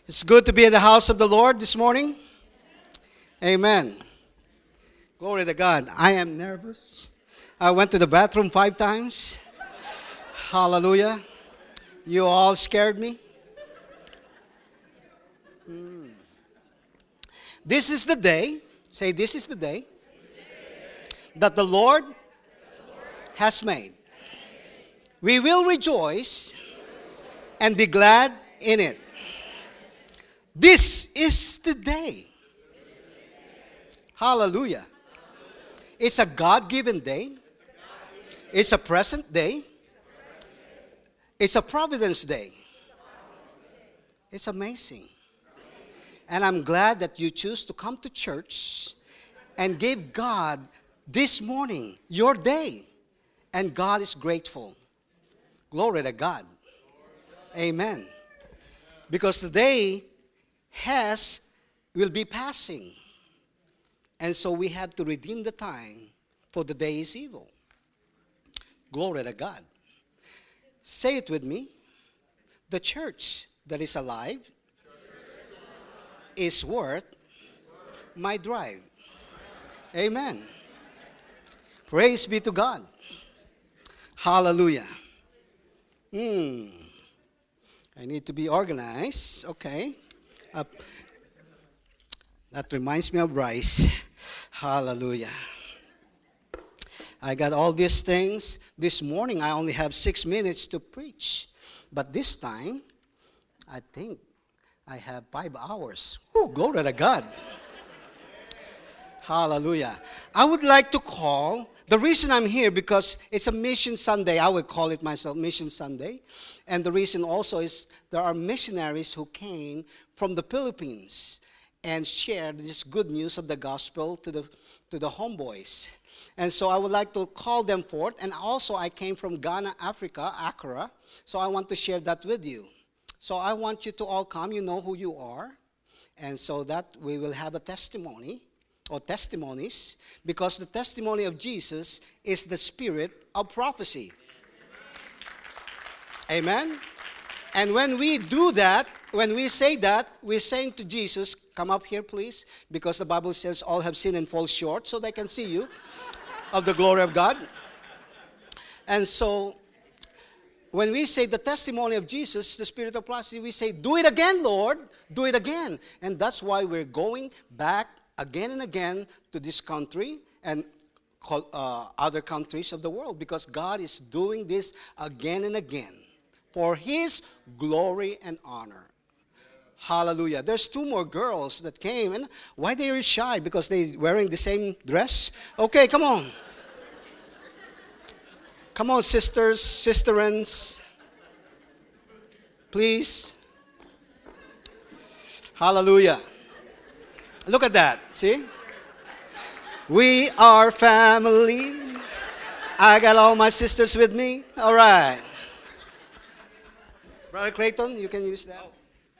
It's good to be in the house of the Lord this morning. Amen. Glory to God. I am nervous. I went to the bathroom 5 times. Hallelujah. You all scared me. This is the day. Say, this is the day that the Lord has made. We will rejoice and be glad in it. This is the day. Hallelujah. It's a God-given day. It's a present day. It's a providence day. It's amazing. And I'm glad that you choose to come to church and give God this morning your day. And God is grateful. Glory to God. Amen. Because the day will be passing. And so we have to redeem the time, for the day is evil. Glory to God. Say it with me. The church that is alive is worth my drive. Amen. Praise be to God. Hallelujah. I need to be organized. Okay. That reminds me of Bryce. Hallelujah. I got all these things. This morning I only have 6 minutes to preach. But this time, I think I have 5 hours. Oh, glory to God. Hallelujah. I would like to call, the reason I'm here, because it's a Mission Sunday. I would call it myself Mission Sunday. And the reason also is there are missionaries who came from the Philippines and shared this good news of the gospel to the homeboys. And so I would like to call them forth. And also I came from Ghana, Africa, Accra. So I want to share that with you. So I want you to all come. You know who you are. And so that we will have a testimony or testimonies, because the testimony of Jesus is the spirit of prophecy. Amen? And when we do that, when we say that, we're saying to Jesus, come up here please, because the Bible says all have sinned and fall short, so they can see you, of the glory of God. And so, when we say the testimony of Jesus, the spirit of prophecy, we say, do it again, Lord, do it again. And that's why we're going back again and again to this country and other countries of the world, because God is doing this again and again for His glory and honor. Hallelujah. There's 2 more girls that came. And why they are shy? Because they wearing the same dress? Okay, come on. Come on, sisters, sisterins. Please. Hallelujah. Look at that. See? We are family. I got all my sisters with me. All right. Brother Clayton, you can use that.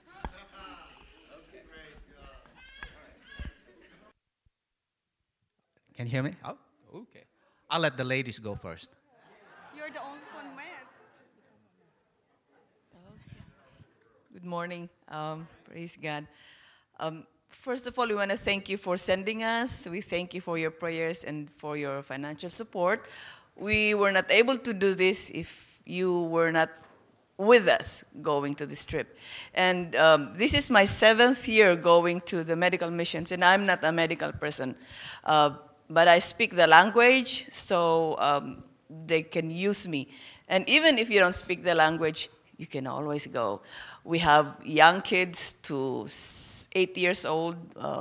Can you hear me? Oh, okay. I'll let the ladies go first. You're the only one man. Good morning. Praise God. First of all, we want to thank you for sending us. We thank you for your prayers and for your financial support. We were not able to do this if you were not with us going to this trip. And this is my 7th year going to the medical missions, and I'm not a medical person. But I speak the language, so they can use me. And even if you don't speak the language, you can always go. We have young kids to 8 years old,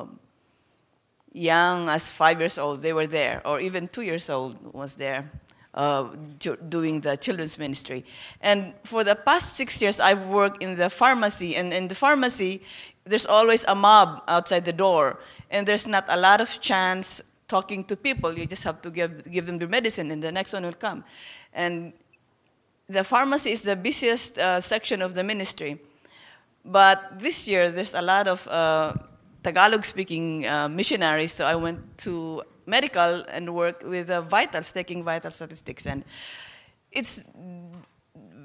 young as 5 years old, they were there, or even 2 years old was there doing the children's ministry. And for the past 6 years, I've worked in the pharmacy, and in the pharmacy, there's always a mob outside the door, and there's not a lot of chance talking to people. You just have to give them the medicine, and the next one will come. And the pharmacy is the busiest section of the ministry. But this year, there's a lot of Tagalog-speaking missionaries, so I went to medical and worked with vitals, taking vital statistics. And it's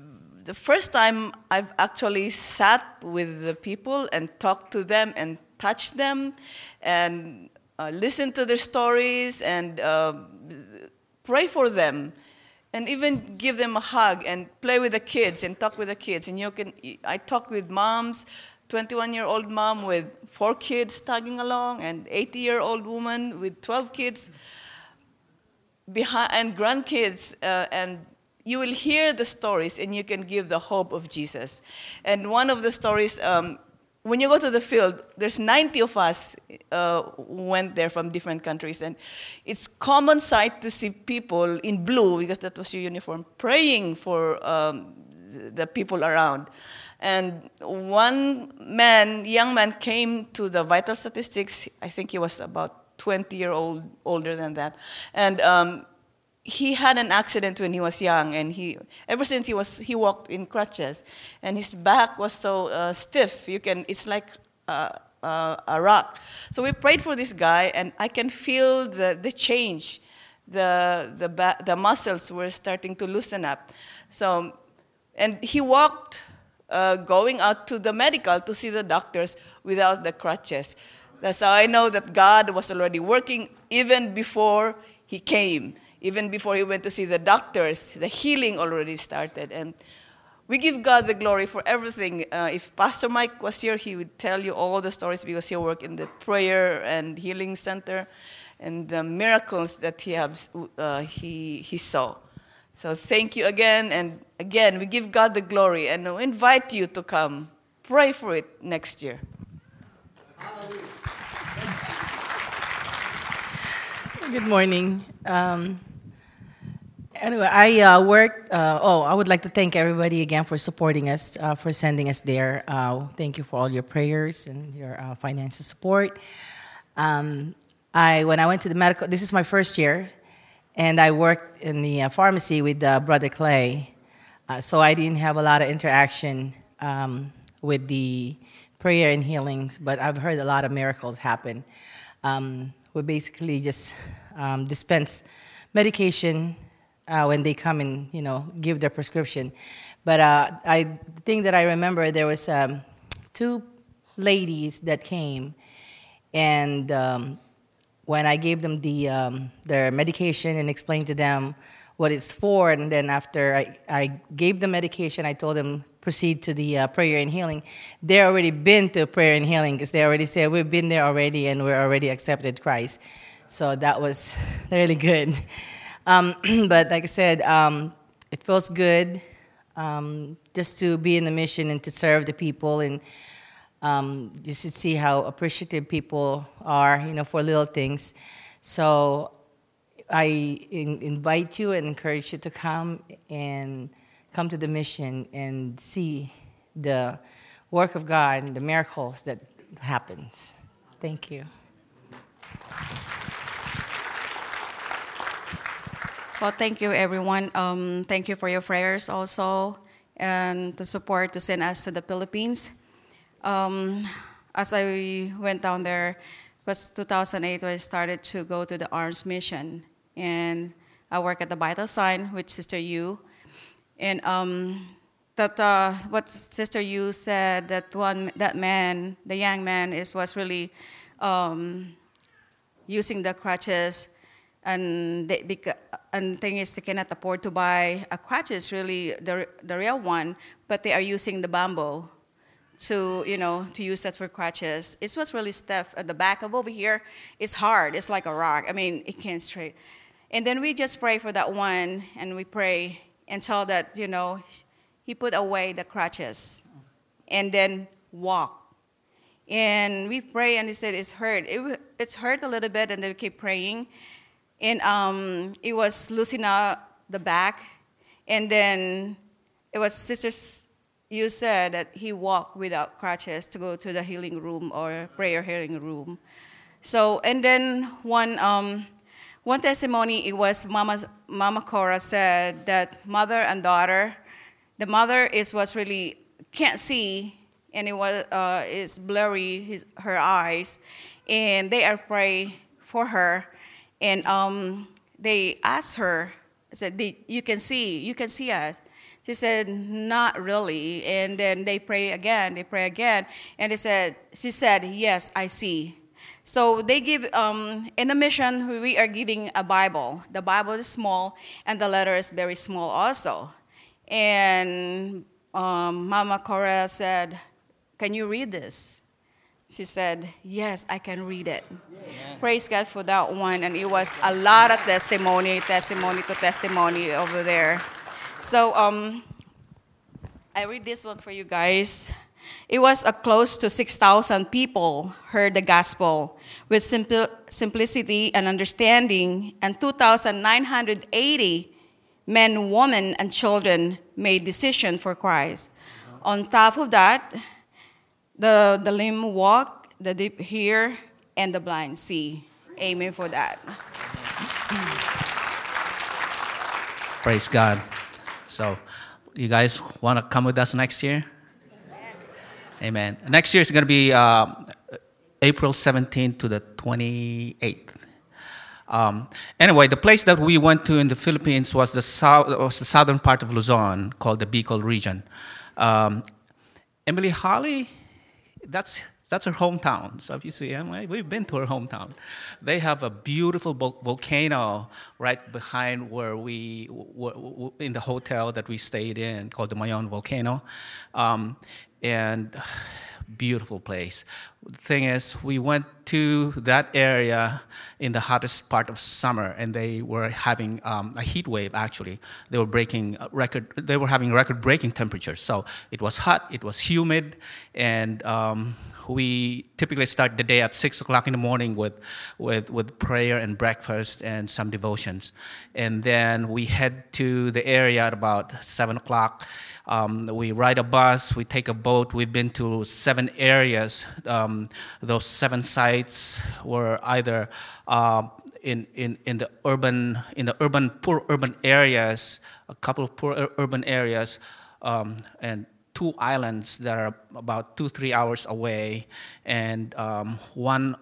the first time I've actually sat with the people and talked to them and touched them and listened to their stories and pray for them and even give them a hug and play with the kids and talk with the kids. And I talked with moms, 21-year-old mom with 4 kids tagging along, and 80-year-old woman with 12 kids behind, and grandkids, and you will hear the stories and you can give the hope of Jesus. And one of the stories, when you go to the field, there's 90 of us went there from different countries, and it's common sight to see people in blue, because that was your uniform, praying for the people around. And one young man came to the vital statistics. I think he was about 20-year-old, older than that. And he had an accident when he was young, and ever since he walked in crutches, and his back was so stiff. It's like a rock. So we prayed for this guy, and I can feel the change. The muscles were starting to loosen up. So, and he walked, going out to the medical to see the doctors without the crutches. That's how I know that God was already working even before he came. Even before he went to see the doctors, the healing already started. And we give God the glory for everything. If Pastor Mike was here, he would tell you all the stories, because he worked in the prayer and healing center and the miracles that he saw. So thank you again. And again, we give God the glory, and we invite you to come. Pray for it next year. Good morning. Anyway, I worked. I would like to thank everybody again for supporting us, for sending us there. Thank you for all your prayers and your financial support. When I went to the medical, this is my first year, and I worked in the pharmacy with Brother Clay, so I didn't have a lot of interaction with the prayer and healings, but I've heard a lot of miracles happen. We basically just dispense medication when they come and give their prescription. But the thing that I remember, there was 2 ladies that came, and when I gave them their medication and explained to them what it's for, and then after I gave them medication, I told them proceed to the prayer and healing. They already been to prayer and healing, because they already said we've been there already and we're already accepted Christ. So that was really good. But like I said, it feels good just to be in the mission and to serve the people, and you should see how appreciative people are, for little things. So I invite you and encourage you to come to the mission and see the work of God and the miracles that happens. Thank you. Well, thank you, everyone. Thank you for your prayers also, and to send us to the Philippines. As I went down there, it was 2008 when I started to go to the Arms Mission, and I work at the Vital Sign with Sister Yu. And what Sister Yu said, the young man was really using the crutches, and thing is they cannot afford to buy a crutches, really the real one, but they are using the bamboo to use that for crutches. It was really stiff at the back of over here. It's hard. It's like a rock. I mean, it can't straight. And then we just pray for that one, and we pray until that he put away the crutches, and then walk. And we pray, and he said it's hurt. It's hurt a little bit, and then we keep praying. And it was loosening up the back. And then it was Sisters, you said that he walked without crutches to go to the healing room or prayer healing room. So, and then one testimony, it was Mama Cora said that mother and daughter, the mother was really can't see, and it was is blurry her eyes, and they are praying for her. And they asked her, said, you can see us. She said, not really. And then they pray again, and she said, yes, I see. So they give, in the mission, we are giving a Bible. The Bible is small, and the letter is very small also. And Mama Cora said, can you read this? She said, yes, I can read it. Yeah. Praise God for that one. And it was a lot of testimony over there. So I read this one for you guys. It was close to 6,000 people heard the gospel with simplicity and understanding, and 2,980 men, women, and children made decision for Christ. On top of that, the lame walk, the deaf hear, and the blind see. Amen for that. Praise God. So, you guys want to come with us next year? Amen. Next year is going to be April 17th to the 28th. Anyway, the place that we went to in the Philippines was the southern part of Luzon, called the Bicol region. Emily Holly, that's her hometown. So if you see, we've been to her hometown. They have a beautiful volcano right behind where we were in the hotel that we stayed in, called the Mayon Volcano. And beautiful place. The thing is, we went to that area in the hottest part of summer, and they were having a heat wave. Actually, they were having record-breaking temperatures. So it was hot, it was humid, and we typically start the day at 6 o'clock in the morning with prayer and breakfast and some devotions, and then we head to the area at about 7 o'clock. We ride a bus, we take a boat. We've been to 7 areas. Those 7 sites were either in the poor urban areas, a couple of poor urban areas, and 2 islands that are about 2-3 hours away, and one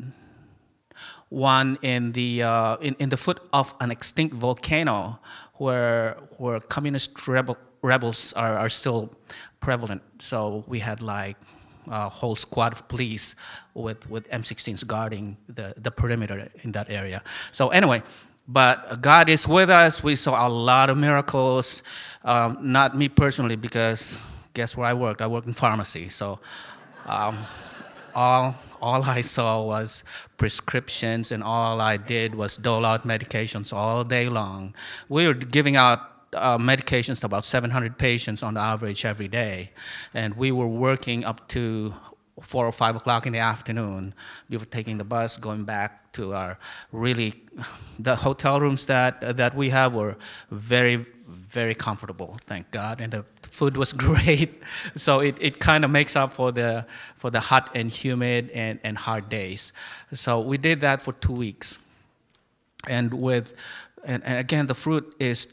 in the foot of an extinct volcano where communist rebels are still prevalent. So we had like a whole squad of police with M16s guarding the perimeter in that area. So anyway, but God is with us. We saw a lot of miracles. Not me personally, because guess where I worked? I worked in pharmacy. So all I saw was prescriptions, and all I did was dole out medications all day long. We were giving out medications to about 700 patients on average every day, and we were working up to 4 or 5 o'clock in the afternoon before taking the bus, going back to the hotel rooms that we have were very, very comfortable, thank God, and the food was great. So it kind of makes up for the hot and humid and hard days. So we did that for 2 weeks, and again, the fruit is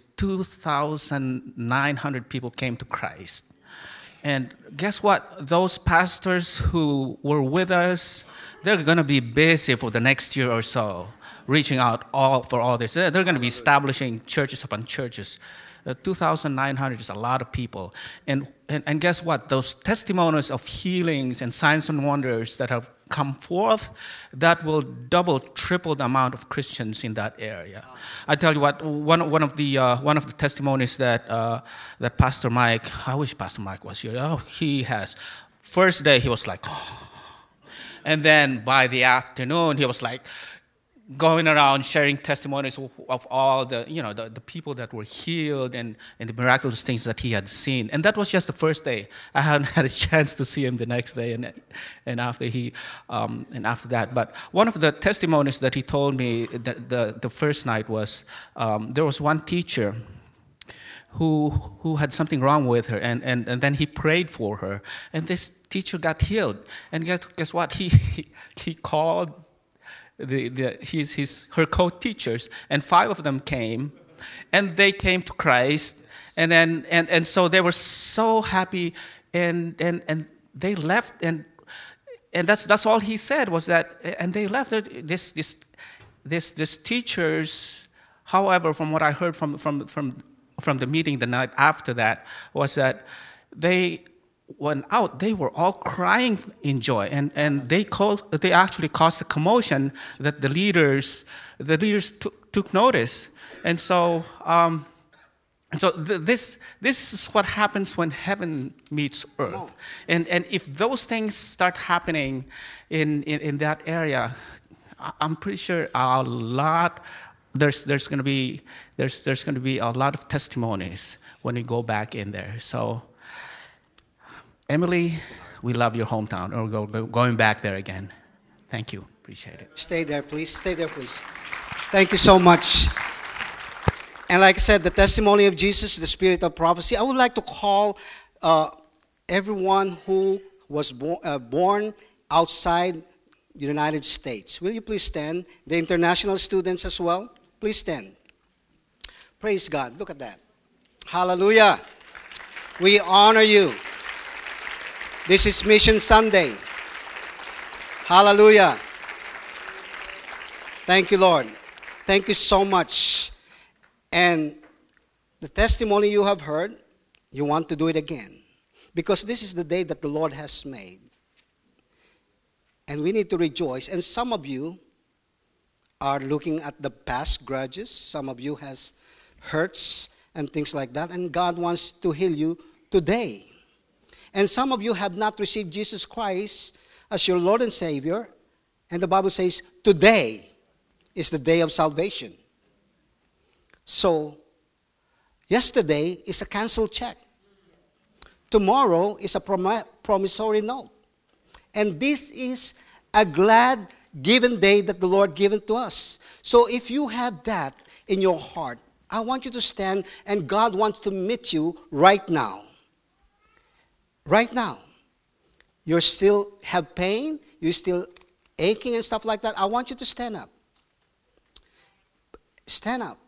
2,900 people came to Christ. And guess what? Those pastors who were with us, they're going to be busy for the next year or so, reaching out for all this. They're going to be establishing churches upon churches. 2,900 is a lot of people. And guess what? Those testimonies of healings and signs and wonders that have come forth, that will double, triple the amount of Christians in that area. I tell you what, one of the testimonies that Pastor Mike, I wish Pastor Mike was here. Oh, he has. First day he was like, oh. And then by the afternoon he was like going around sharing testimonies of all the people that were healed and the miraculous things that he had seen. And that was just the first day. I hadn't had a chance to see him the next day and after that. But one of the testimonies that he told me the first night was there was one teacher who had something wrong with her, and then he prayed for her, and this teacher got healed. And guess what? He called her co-teachers, and 5 of them came, and they came to Christ, and so they were so happy, and they left, and that's all he said was that, and they left. This teachers, however, from what I heard from from the meeting the night after that was that they went out. They were all crying in joy, and they actually caused a commotion that the leaders took notice, and so. This is what happens when heaven meets earth, and if those things start happening in that area, I'm pretty sure there's going to be a lot of testimonies when we go back in there. So, Emily, we love your hometown. We're going back there again. Thank you. Appreciate it. Stay there, please. Stay there, please. Thank you so much. And like I said, the testimony of Jesus, the spirit of prophecy. I would like to call everyone who was born outside the United States. Will you please stand? The international students as well. Please stand. Praise God. Look at that. Hallelujah. We honor you. This is Mission Sunday. Hallelujah. Thank you, Lord. Thank you so much. And the testimony you have heard, you want to do it again. Because this is the day that the Lord has made. And we need to rejoice. And some of you are looking at the past grudges. Some of you has hurts and things like that. And God wants to heal you today. And some of you have not received Jesus Christ as your Lord and Savior. And the Bible says, today is the day of salvation. So, yesterday is a canceled check. Tomorrow is a promissory note. And this is a glad given day that the Lord given to us. So if you have that in your heart, I want you to stand, and God wants to meet you right now. Right now. You still have pain, you're still aching and stuff like that. I want you to stand up. Stand up.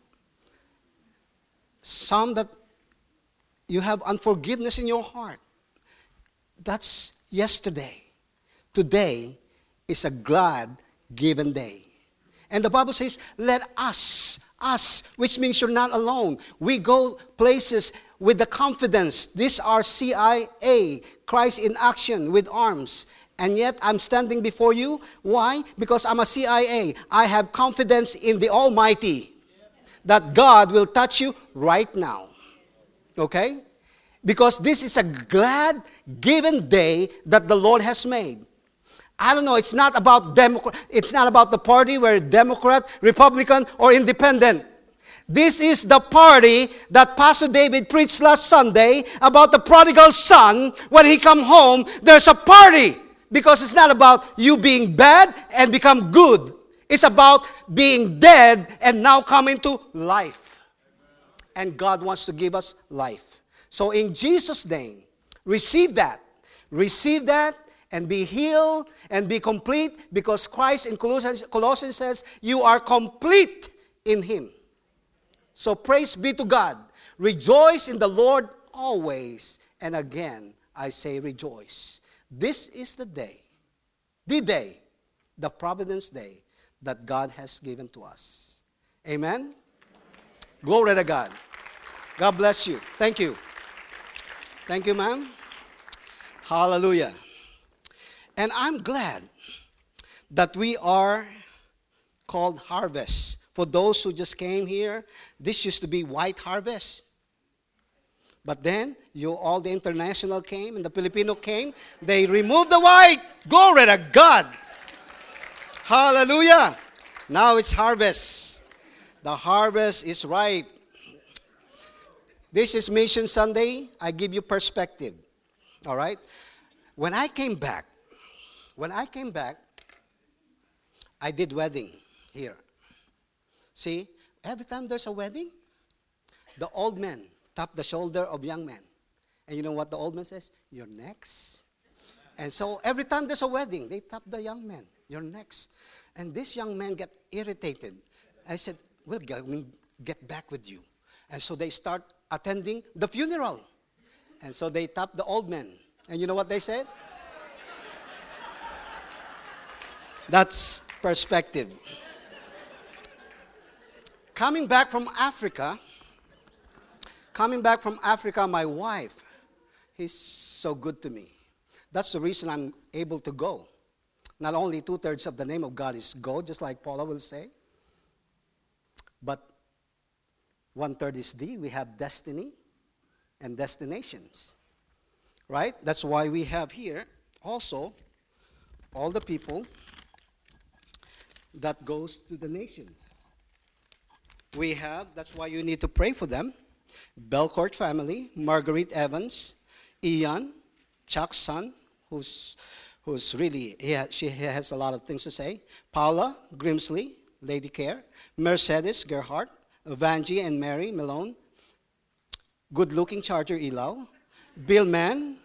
Some that you have unforgiveness in your heart. That's yesterday. Today is a glad given day. And the Bible says, let us, which means you're not alone. We go places with the confidence. These are CIA, Christ in action with arms. And yet I'm standing before you. Why? Because I'm a CIA. I have confidence in the Almighty. That God will touch you right now. Okay? Because this is a glad given day that the Lord has made. I don't know, it's not about it's not about the party where Democrat, Republican, or Independent. This is the party that Pastor David preached last Sunday about the prodigal son. When he come home, there's a party. Because it's not about you being bad and become good. It's about being dead and now coming to life. And God wants to give us life. So in Jesus' name, receive that. Receive that and be healed and be complete, because Christ in Colossians says, you are complete in Him. So praise be to God. Rejoice in the Lord always. And again, I say rejoice. This is the day, the Providence Day, that God has given to us. Amen? Glory to God. God bless you. Thank you. Thank you, ma'am. Hallelujah. And I'm glad that we are called Harvest. For those who just came here, this used to be White Harvest. But then, all the international came and the Filipino came. They removed the white. Glory to God. Hallelujah. Now it's harvest. The harvest is ripe. This is Mission Sunday. I give you perspective. All right? When I came back, I did wedding here. See, every time there's a wedding, the old men tap the shoulder of young men. And you know what the old man says? You're next. And so every time there's a wedding, they tap the young man. You're next. And this young man get irritated. I said, we'll get back with you. And so they start attending the funeral. And so they tap the old man. And you know what they said? That's perspective. Coming back from Africa, Coming back from Africa, my wife, he's so good to me. That's the reason I'm able to go. Not only 2/3 of the name of God is go, just like Paula will say, but 1/3 is D. We have destiny and destinations. Right? That's why we have here also all the people that goes to the nations. We have, that's why you need to pray for them, Belcourt family, Marguerite Evans, Ian, Chuck's son, who's really, she has a lot of things to say, Paula Grimsley, Lady Care, Mercedes Gerhardt, Vangie and Mary Malone, good-looking Charger Ilaw, Bill Mann,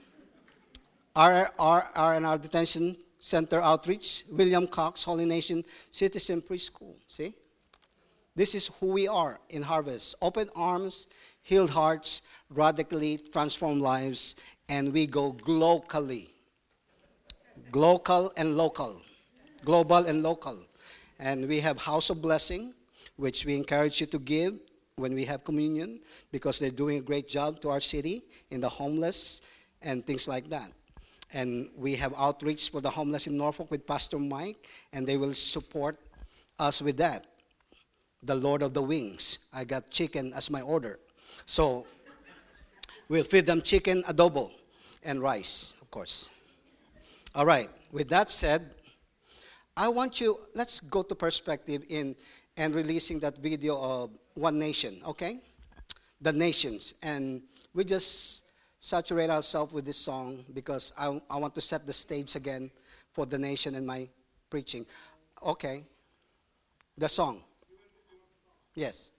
R&R Detention Center Outreach, William Cox, Holy Nation Citizen Preschool. See? This is who we are in Harvest. Open arms, healed hearts, radically transformed lives, and we go globally. Global and local. Global and local. And we have House of Blessing, which we encourage you to give when we have communion, because they're doing a great job to our city in the homeless and things like that. And we have outreach for the homeless in Norfolk with Pastor Mike, and they will support us with that. The Lord of the Wings. I got chicken as my order. So we'll feed them chicken, adobo, and rice, of course. All right. With that said, I want you, let's go to perspective in and releasing that video of One Nation, okay? The nations. And we just saturate ourselves with this song because I want to set the stage again for the nation and my preaching. Okay. The song. Yes.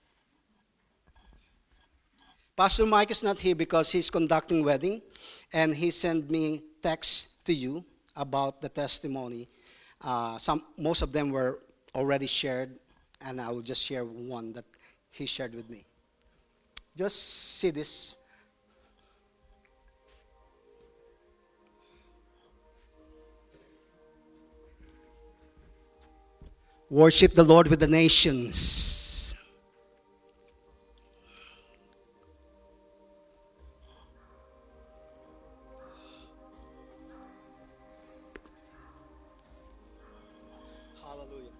Pastor Mike is not here because he's conducting wedding, and he sent me text to you about the testimony. Most of them were already shared, and I will just share one that he shared with me. Just see this. Worship the Lord with the nations. Hallelujah.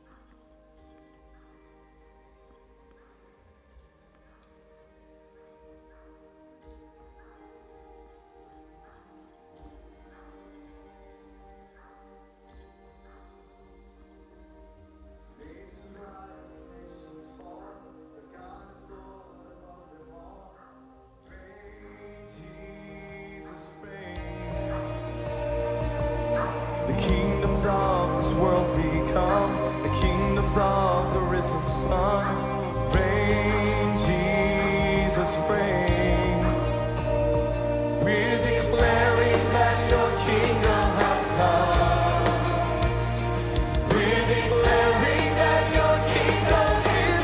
The kingdoms of this world become the kingdoms of the risen Son. Reign, Jesus, reign. We're declaring that your kingdom has come. We're declaring that your kingdom is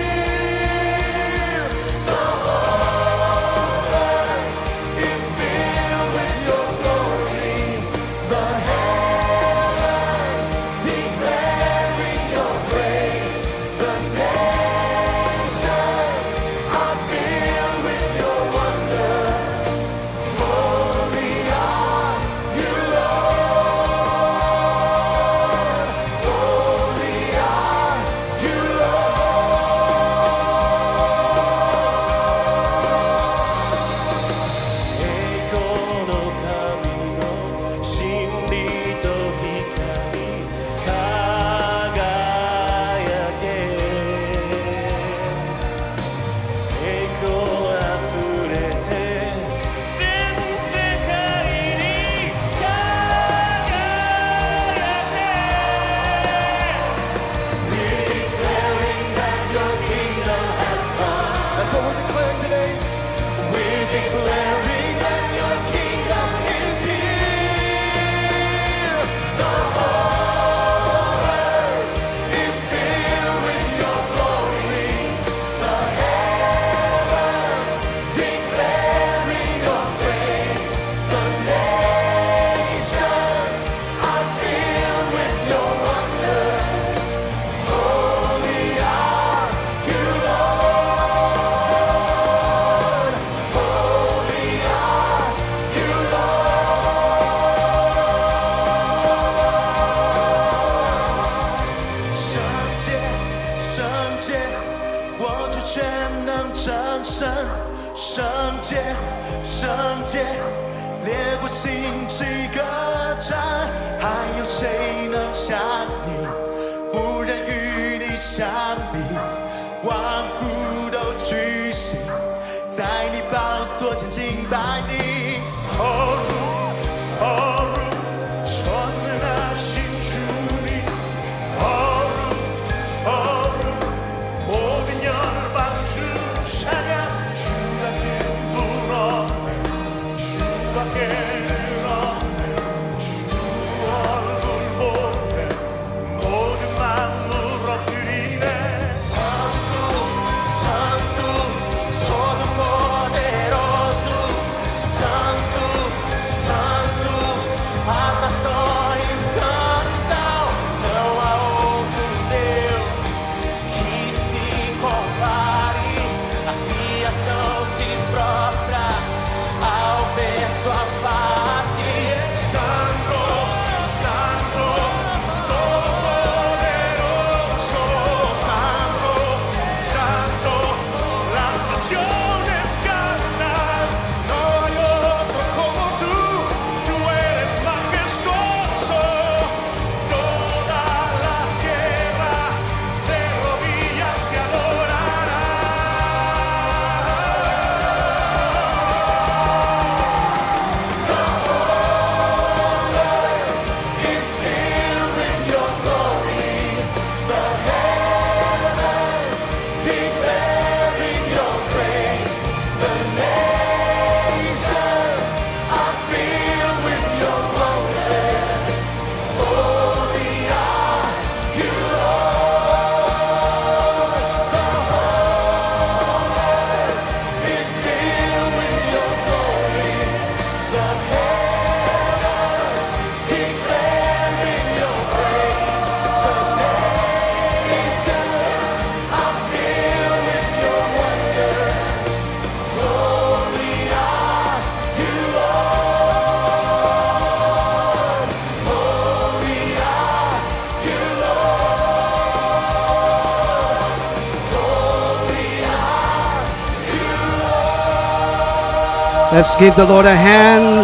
here. The whole earth is filled with your glory. The heavens declaring your praise. The 圣洁，圣洁，烈火兴起歌唱，还有谁能像你，无人与你相比，万物都屈膝，在你宝座前敬拜你。전능하신 주님, 모든 열방 주 찬양, 주 같은 분 없네, 주밖에는 없네, 주 얼굴 보게 모든 만물 엎드리네. Santo, Santo, Todo-Poderoso, Santo, Santo, as nações cantam, não há outro Deus que se compare. A criação se prostra ao ver sua face. Santo, Santo, Todo-Poderoso, Santo, Santo, las naciones cantan, no hay otro como tú eres majestuoso, toda la tierra de rodillas te adorará. Is filled with your glory, the heavens declaring your praise, the nations are filled with your glory. Holy are you, Lord. The whole earth is filled with your glory, the heavens declaring your praise, the nations are filled with your wonder. Holy are you, Lord. Holy are you, Lord. Holy are you, Lord. Let's give the Lord a hand.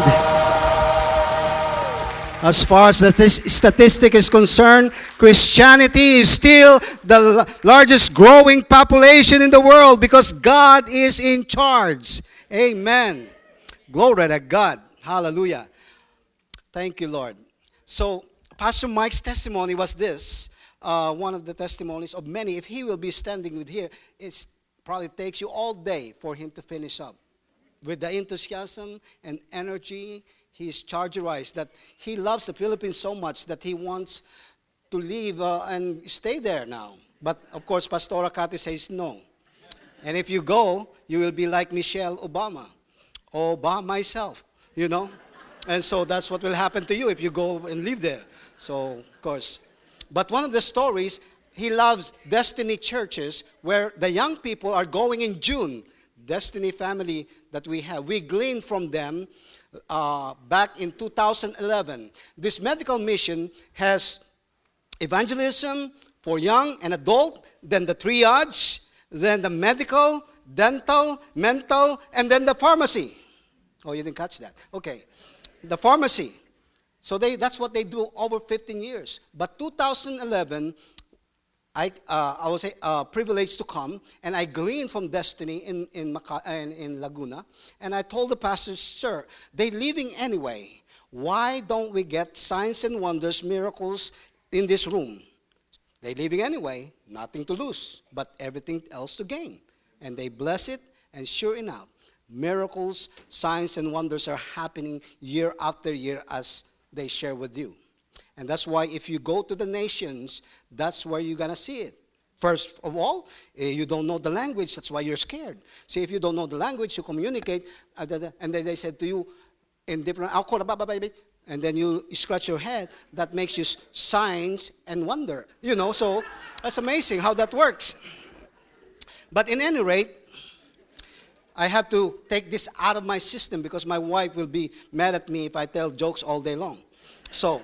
As far as the statistic is concerned, Christianity is still the largest growing population in the world because God is in charge. Amen. Glory to God. Hallelujah. Thank you, Lord. So, Pastor Mike's testimony was this. One of the testimonies of many. If he will be standing with here, it probably takes you all day for him to finish up. With the enthusiasm and energy, he is chargerized that he loves the Philippines so much that he wants to leave and stay there now. But of course, Pastora Cathy says no. And if you go, you will be like Michelle Obama or myself, you know. And so that's what will happen to you if you go and live there. So, of course. But one of the stories, he loves Destiny churches where the young people are going in June. Destiny family that we have. We gleaned from them back in 2011. This medical mission has evangelism for young and adult, then the triage, then the medical, dental, mental, and then the pharmacy. Oh, you didn't catch that. Okay. The pharmacy. So that's what they do over 15 years. But 2011, I was privileged to come, and I gleaned from Destiny in Laguna. And I told the pastors, sir, they're leaving anyway. Why don't we get signs and wonders, miracles in this room? They're leaving anyway, nothing to lose, but everything else to gain. And they bless it, and sure enough, miracles, signs, and wonders are happening year after year as they share with you. And that's why if you go to the nations, that's where you're going to see it. First of all, you don't know the language, that's why you're scared. See, if you don't know the language, you communicate, and then they said to you in different, and then you scratch your head, that makes you signs and wonder. You know, so that's amazing how that works. But in any rate, I have to take this out of my system because my wife will be mad at me if I tell jokes all day long. So,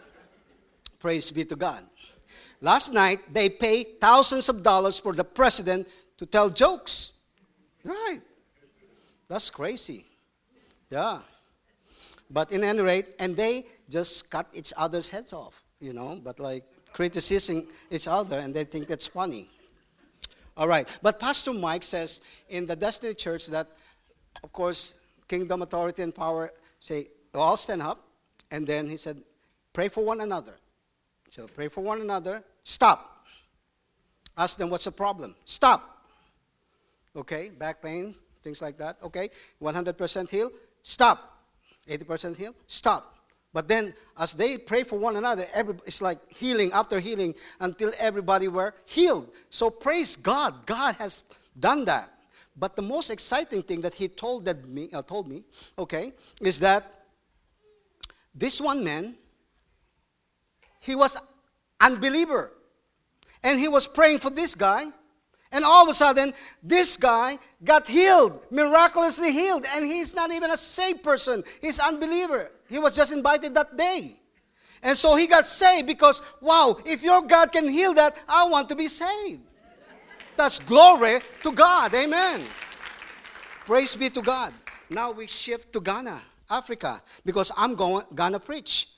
praise be to God. Last night, they paid thousands of dollars for the president to tell jokes. Right. That's crazy. Yeah. But in any rate, and they just cut each other's heads off, but like criticizing each other, and they think that's funny. All right. But Pastor Mike says in the Destiny Church that, of course, kingdom authority and power say, all stand up. And then he said, pray for one another. So pray for one another. Stop. Ask them what's the problem. Stop. Okay, back pain, things like that. Okay, 100% healed. Stop. 80% healed. Stop. But then as they pray for one another, it's like healing after healing until everybody were healed. So praise God. God has done that. But the most exciting thing that he told me, okay, is that this one man, he was unbeliever. And he was praying for this guy. And all of a sudden, this guy got healed, miraculously healed. And he's not even a saved person. He's unbeliever. He was just invited that day. And so he got saved because, wow, if your God can heal that, I want to be saved. That's glory to God. Amen. Praise be to God. Now we shift to Ghana, Africa, because I'm gonna preach.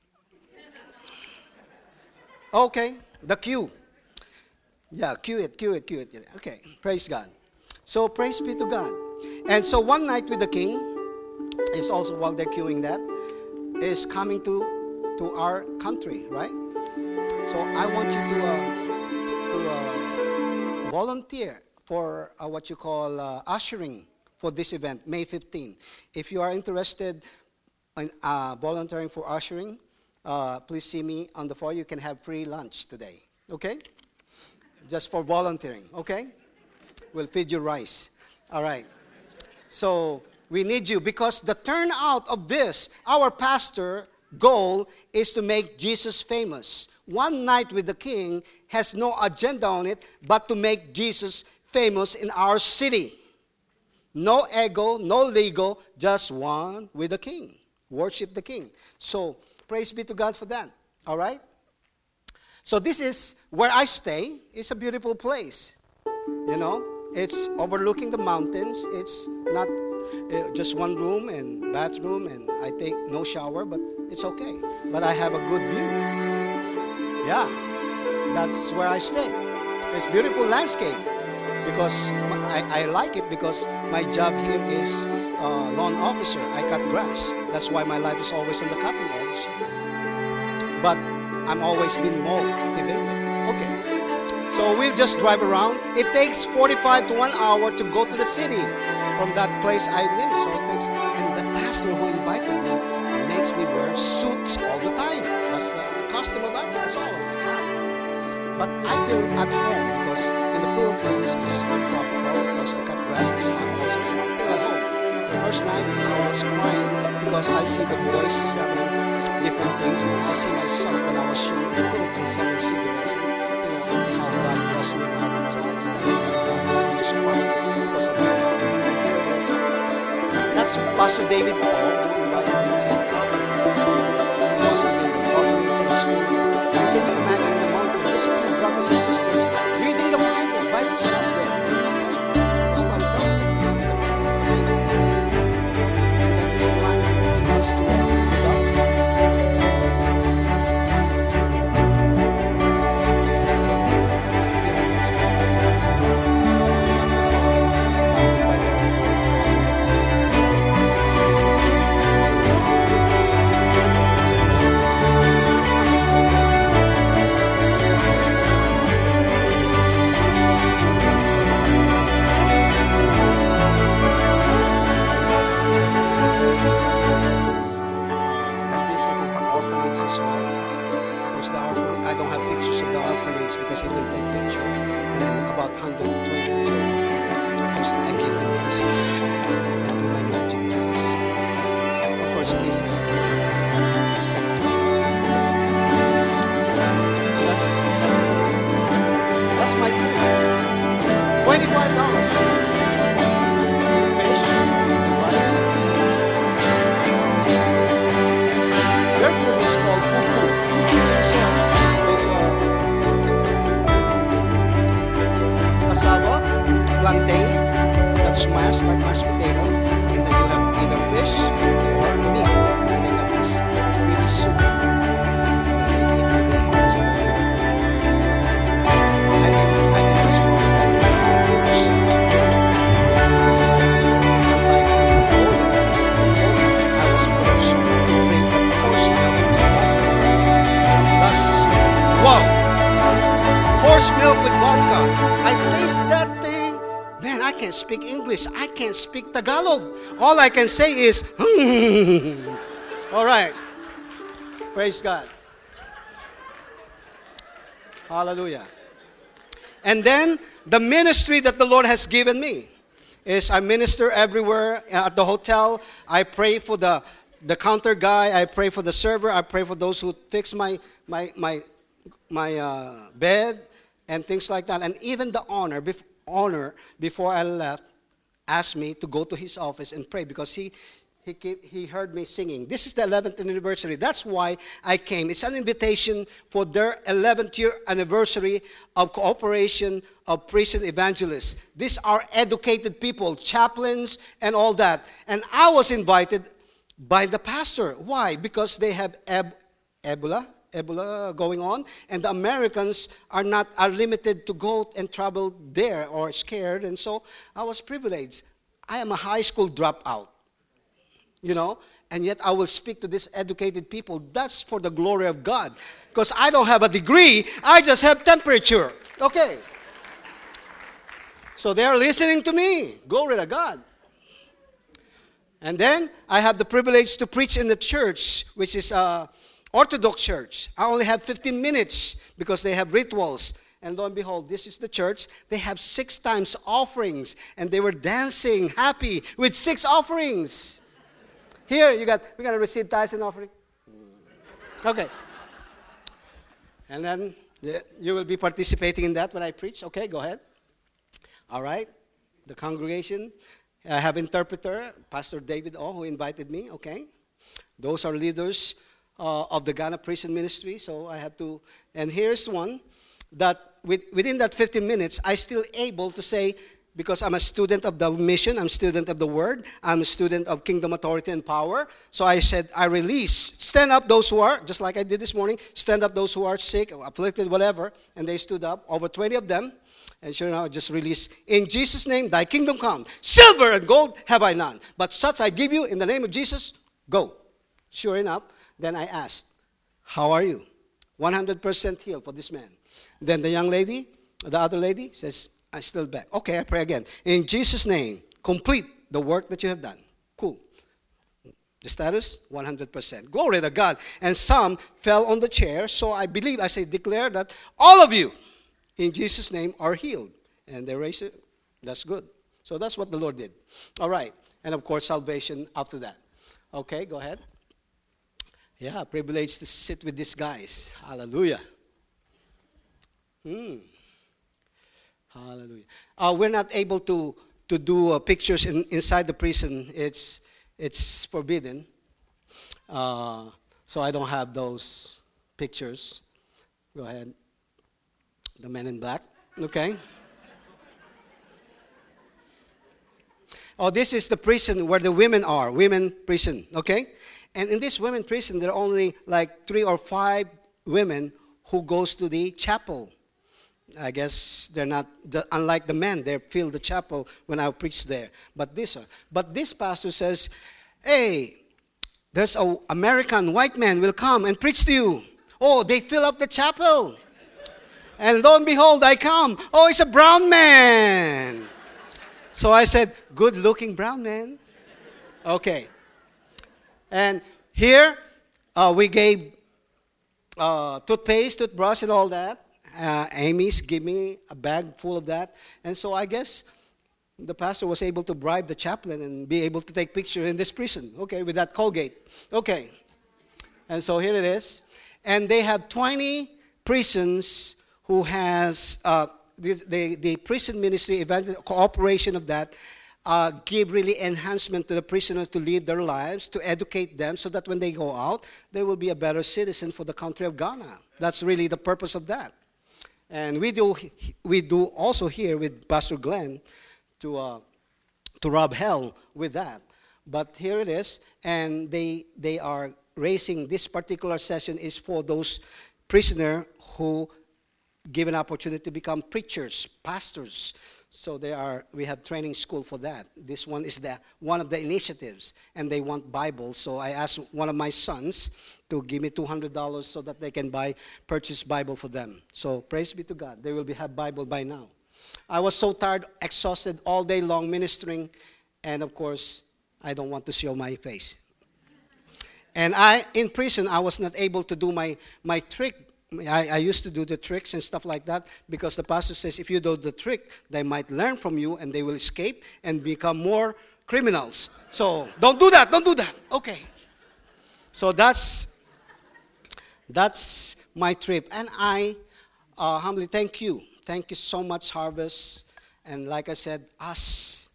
Okay, the cue. Yeah, cue it. Okay, praise God. So praise be to God. And so one night with the king is also, while they're queuing that, is coming to our country, right? So I want you to volunteer for what you call ushering for this event, May 15. If you are interested in volunteering for ushering, please see me on the floor. You can have free lunch today, okay? Just for volunteering, okay? We'll feed you rice. All right. So we need you because the turnout of this, our pastor goal is to make Jesus famous. One night with the king has no agenda on it but to make Jesus famous in our city. No ego, no legal, just one with the king. Worship the king. So praise be to God for that. All right? So this is where I stay. It's a beautiful place. It's overlooking the mountains. It's not just one room and bathroom, and I take no shower, but it's okay. But I have a good view. Yeah, that's where I stay. It's beautiful landscape because I like it because my job here is lawn officer. I cut grass. That's why my life is always on the cutting edge. But I'm always been motivated. Okay. So we'll just drive around. It takes 45 to 1 hour to go to the city from that place I live. So it takes, and the pastor who invited me makes me wear suits all the time. That's the custom of Africa. So I was happy. But I feel at home because in the Philippines it's tropical. Because I cut grass and sun also. I feel at home. The first night I was crying because I see the boys selling different things, and I see myself when I was young in the Philippines selling cigarettes, and how God blessed me and how God blessed me. I'm just crying because of that. That's Pastor David Paul who invited us. He wants to build apartments and school. And can you imagine the mountain, just two brothers and sisters reading the Bible by themselves there. How about that? It's amazing. And then this line he wants to adopt. Because he didn't take picture. And then about 120 children. Of course, I give them kisses and do my magic tricks. Of course, kisses. That's my food. $25. Fish, rice. Their food is called fufu. So, cassava, plantain, that's mashed like mashed potato, fresh milk with vodka. I taste that thing. Man, I can't speak English. I can't speak Tagalog. All I can say is, All right. Praise God. Hallelujah. And then the ministry that the Lord has given me is I minister everywhere at the hotel. I pray for the counter guy. I pray for the server. I pray for those who fix my bed and things like that. And even the owner before I left asked me to go to his office and pray because he heard me singing. This is the 11th anniversary. That's why I came. It's an invitation for their 11th year anniversary of cooperation of prison evangelists. These are educated people, chaplains and all that. And I was invited by the pastor. Why? Because they have Ebola going on, and the Americans are limited to go and travel there or scared, and so I was privileged. I am a high school dropout. And yet I will speak to these educated people. That's for the glory of God. Because I don't have a degree, I just have temperature. Okay. So they're listening to me. Glory to God. And then I have the privilege to preach in the church, which is Orthodox church. I only have 15 minutes because they have rituals. And lo and behold, this is the church. They have 6 times offerings. And they were dancing happy with 6 offerings. Here, we're going to receive tithes and offering. Okay. And then you will be participating in that when I preach. Okay, go ahead. All right. The congregation. I have interpreter, Pastor David O, who invited me. Okay. Those are leaders of the Ghana Prison Ministry. So I have to. And here's one that within that 15 minutes, I still able to say, because I'm a student of the mission, I'm a student of the word, I'm a student of kingdom authority and power. So I said, I release, stand up those who are, just like I did this morning, stand up those who are sick, afflicted, whatever. And they stood up, over 20 of them. And sure enough, I just released, in Jesus' name, thy kingdom come. Silver and gold have I none, but such I give you in the name of Jesus, go. Sure enough, then I asked, how are you? 100% healed for this man. Then the young lady, the other lady says, I'm still back. Okay, I pray again. In Jesus' name, complete the work that you have done. Cool. The status, 100%. Glory to God. And some fell on the chair. So I believe, declare that all of you, in Jesus' name, are healed. And they raised it. That's good. So that's what the Lord did. All right. And of course, salvation after that. Okay, go ahead. Yeah, privileged to sit with these guys. Hallelujah. Hallelujah. We're not able to do pictures inside the prison. It's forbidden. So I don't have those pictures. Go ahead. The men in black. Okay. Oh, this is the prison where the women are. Women prison. Okay. And in this women prison, there are only like 3 or 5 women who goes to the chapel. I guess they're not, unlike the men, they fill the chapel when I preach there. But this pastor says, hey, there's an American white man will come and preach to you. Oh, they fill up the chapel. And lo and behold, I come. Oh, it's a brown man. So I said, good looking brown man. Okay. And here, we gave toothpaste, toothbrush, and all that. Amy's give me a bag full of that. And so I guess the pastor was able to bribe the chaplain and be able to take pictures in this prison, okay, with that Colgate. Okay. And so here it is. And they have 20 prisons who has, the prison ministry, cooperation of that, give really enhancement to the prisoners to live their lives, to educate them so that when they go out, they will be a better citizen for the country of Ghana. That's really the purpose of that. And we do also here with Pastor Glenn to rob hell with that. But here it is, and they are raising, this particular session is for those prisoners who give an opportunity to become preachers, pastors. So we have training school for that. This one is one of the initiatives, and they want Bibles. So I asked one of my sons to give me $200 so that they can purchase Bible for them. So praise be to God. They will have Bible by now. I was so tired, exhausted all day long ministering, and of course, I don't want to show my face. And in prison, I was not able to do my trick. I used to do the tricks and stuff like that because the pastor says if you do the trick, they might learn from you and they will escape and become more criminals. So don't do that. Don't do that. Okay. So that's my trip. And I humbly thank you. Thank you so much, Harvest. And like I said, us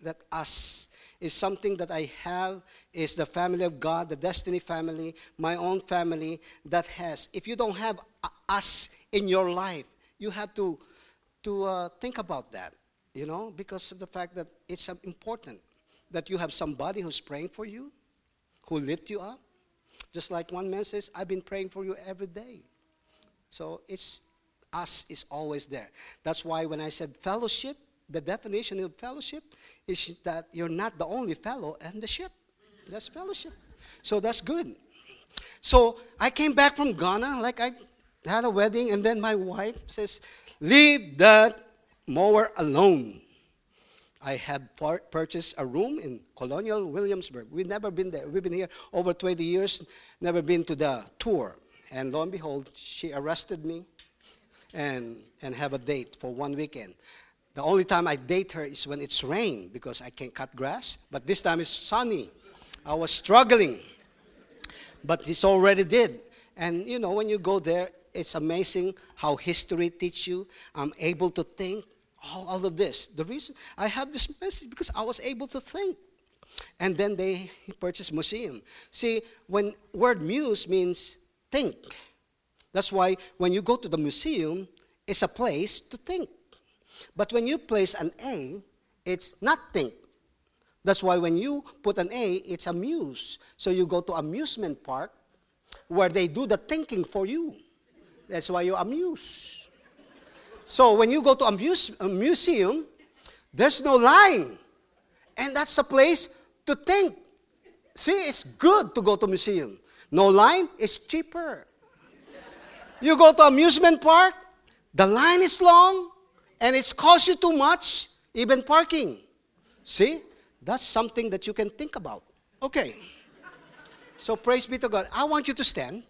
is something that I have, is the family of God, the Destiny family, my own family that has. If you don't have us in your life, you have to think about that, because of the fact that it's important that you have somebody who's praying for you, who lift you up. Just like one man says, I've been praying for you every day. So us is always there. That's why when I said fellowship, the definition of fellowship is that you're not the only fellow in the ship. That's fellowship. So that's good. So I came back from Ghana, like I had a wedding, and then my wife says, leave that mower alone. I have purchased a room in Colonial Williamsburg. We've never been there. We've been here over 20 years, never been to the tour. And lo and behold, she arrested me and have a date for one weekend. The only time I date her is when it's rain because I can't cut grass. But this time it's sunny. I was struggling. But this already did. And when you go there, it's amazing how history teaches you. I'm able to think all of this. The reason I have this message because I was able to think. And then they purchased museum. See, when word muse means think. That's why when you go to the museum, it's a place to think. But when you place an A, it's not think. That's why when you put an A, it's amuse. So you go to amusement park where they do the thinking for you. That's why you amuse. So when you go to a museum, there's no line. And that's a place to think. See, it's good to go to museum. No line, it's cheaper. You go to amusement park, the line is long, and it costs you too much, even parking. See? That's something that you can think about. Okay. So praise be to God. I want you to stand.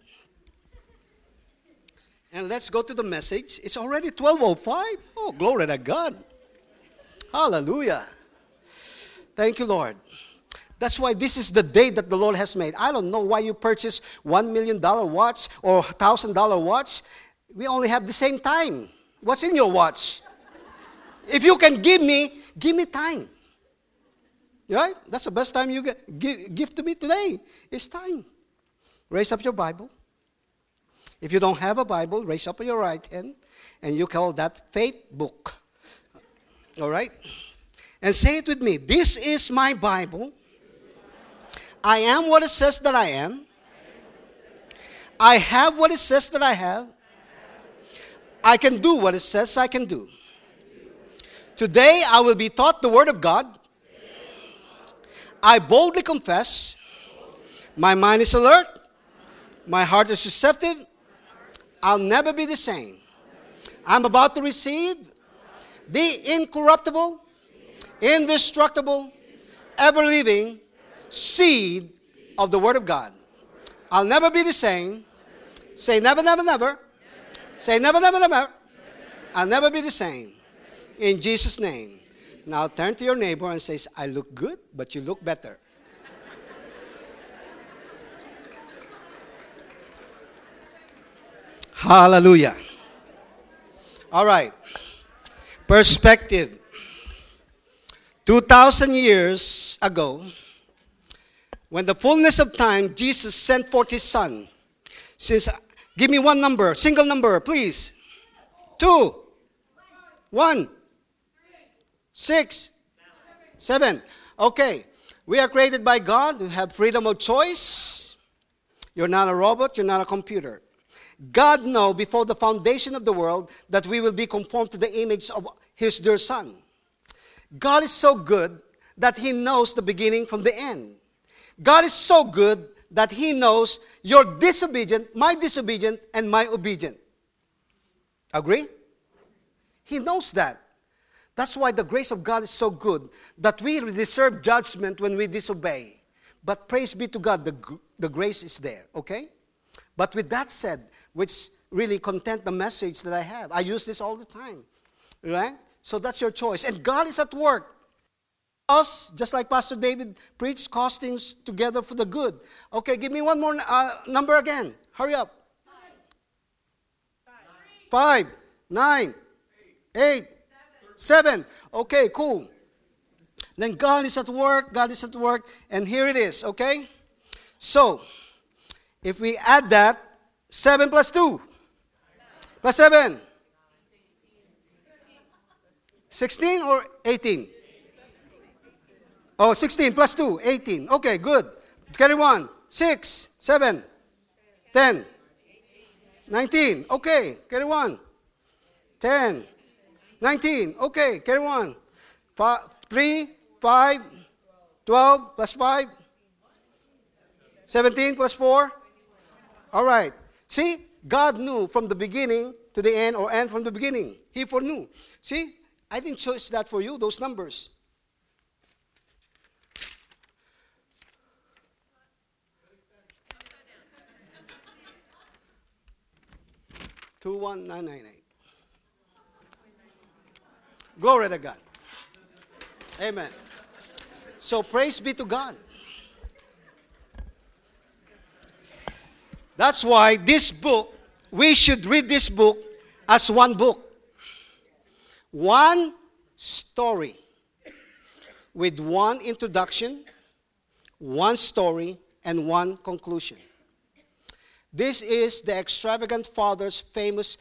And let's go to the message. It's already 12:05. Oh, glory to God. Hallelujah. Thank you, Lord. That's why this is the day that the Lord has made. I don't know why you purchase $1 million watch or $1,000 watch. We only have the same time. What's in your watch? If you can give me time. Right? That's the best time you give to me today. It's time. Raise up your Bible. If you don't have a Bible, raise up your right hand, and you call that faith book. All right? And say it with me. This is my Bible. I am what it says that I am. I have what it says that I have. I can do what it says I can do. Today I will be taught the Word of God. I boldly confess. My mind is alert. My heart is receptive. I'll never be the same. I'm about to receive the incorruptible, indestructible, ever-living seed of the Word of God. I'll never be the same. Say never, never, never. Say never, never, never. I'll never be the same. In Jesus' name. Now turn to your neighbor and say, I look good, but you look better. Hallelujah. All right. Perspective. 2,000 years ago, when the fullness of time, Jesus sent forth His Son. Give me one number, single number, please. 2, 1, 6, 7. Okay. We are created by God. We have freedom of choice. You're not a robot. You're not a computer. God knew before the foundation of the world that we will be conformed to the image of His dear Son. God is so good that He knows the beginning from the end. God is so good that He knows your disobedient, and my obedient. Agree? He knows that. That's why the grace of God is so good that we deserve judgment when we disobey. But praise be to God, the grace is there, okay? But with that said, which really content the message that I have. I use this all the time, right? So that's your choice. And God is at work. Us, just like Pastor David preached, cause things together for the good. Okay, give me one more number again. Hurry up. 5, 9, 8, 7. Okay, cool. Then God is at work, and here it is, okay? So, if we add that, 7 plus 2, plus 7, 16 or 18? Oh, 16 plus 2, 18. Okay, good. Carry 1, 6, 7, 10, 19. Okay, carry 1, 10, 19. Okay, carry 1, 3, 5, 12 plus 5, 17 plus 4. All right. See, God knew from the beginning to the end, or end from the beginning. He foreknew. See, I didn't choose that for you, those numbers. Two one nine nine eight. Glory to God. Amen. So praise be to God. That's why this book, we should read this book as one book. One story with one introduction, one story, and one conclusion. This is the Extravagant Father's famous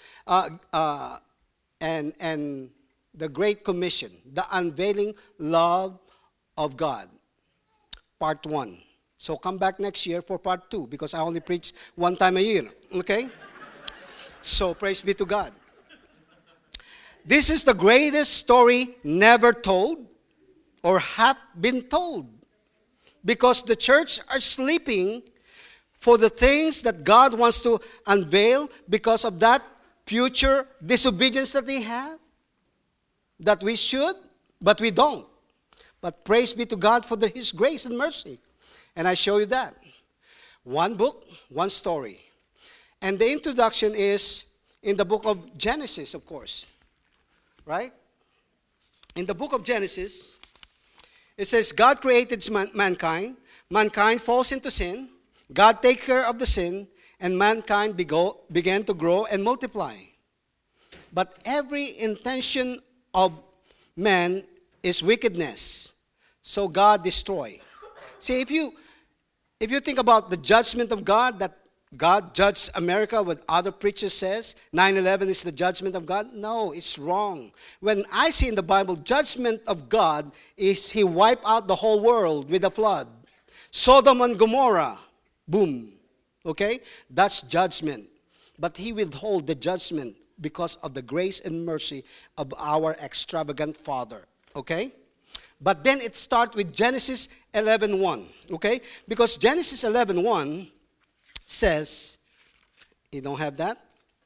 and the Great Commission, the Unveiling Love of God, Part 1. So come back next year for Part 2 because I only preach one time a year, okay? So praise be to God. This is the greatest story never told or have been told because the church are sleeping for the things that God wants to unveil because of that future disobedience that they have, that we should, but we don't. But praise be to God for His grace and mercy. And I show you that. One book, one story. And the introduction is in the book of Genesis, of course. Right? In the book of Genesis, it says, God created mankind. Mankind falls into sin. God takes care of the sin, and mankind began to grow and multiply. But every intention of man is wickedness. So God destroy. See, if you think about the judgment of God, that God judged America, what other preachers says, 9/11 is the judgment of God. No, it's wrong. When I see in the Bible, judgment of God is He wiped out the whole world with a flood. Sodom and Gomorrah, boom. Okay? That's judgment. But He withhold the judgment because of the grace and mercy of our extravagant Father. Okay? But then it starts with Genesis 11:1. Okay? Because Genesis 11:1 says, you don't have that?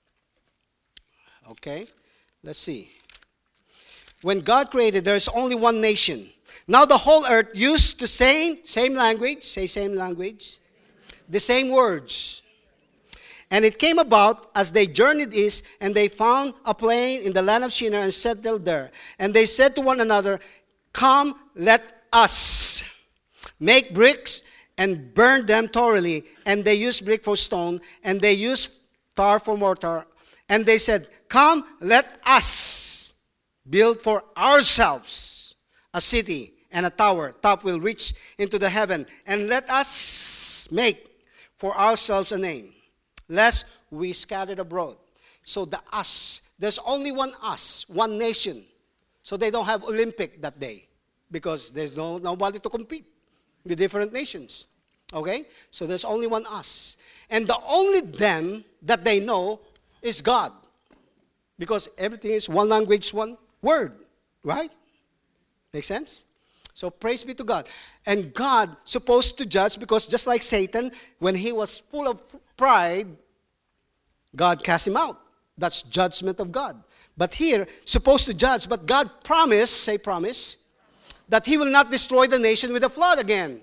Okay. Let's see. When God created, there is only one nation. Now the whole earth used the same language. Say same language. The same words. And it came about as they journeyed east, and they found a plain in the land of Shinar and settled there. And they said to one another, come, let us make bricks and burn them thoroughly. And they used brick for stone, and they used tar for mortar. And they said, come, let us build for ourselves a city and a tower. Top will reach into the heaven. And let us make for ourselves a name, lest we scattered abroad. So the us, there's only one us, one nation. So they don't have Olympic that day because there's nobody to compete with different nations. Okay? So there's only one us. And the only them that they know is God. Because everything is one language, one word. Right? Make sense? So praise be to God. And God supposed to judge, because just like Satan, when he was full of pride, God cast him out. That's judgment of God. But here, supposed to judge, but God promised, say promise, that he will not destroy the nation with a flood again.